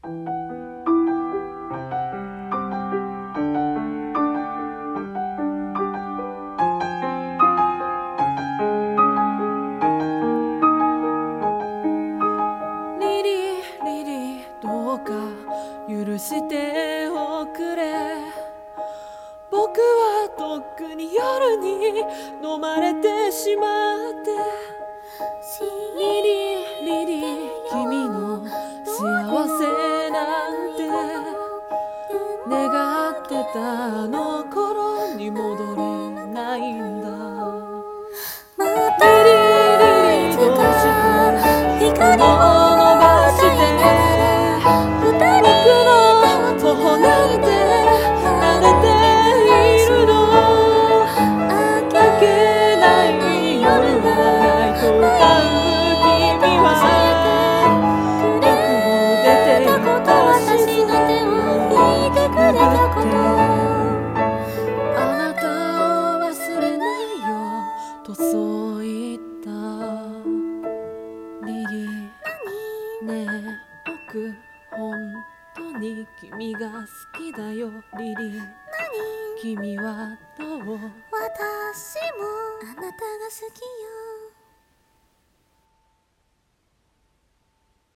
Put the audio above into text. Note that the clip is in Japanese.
許しておくれ。僕はとっくに夜に飲まれてしまって。リリーリリー、君の幸せなんて願ってたあの頃に戻れないんだ。リリーリリー、どうして光を伸ばして頬なんて慣れているの。明けない夜はないと歌う君は僕を出て行った私の手を引いてくれたこと、あなたを忘れないよとそう言った。リリー、ねえ僕本当に君が好きだよ。リリー、君はどう？ 私もあなたが好きよ。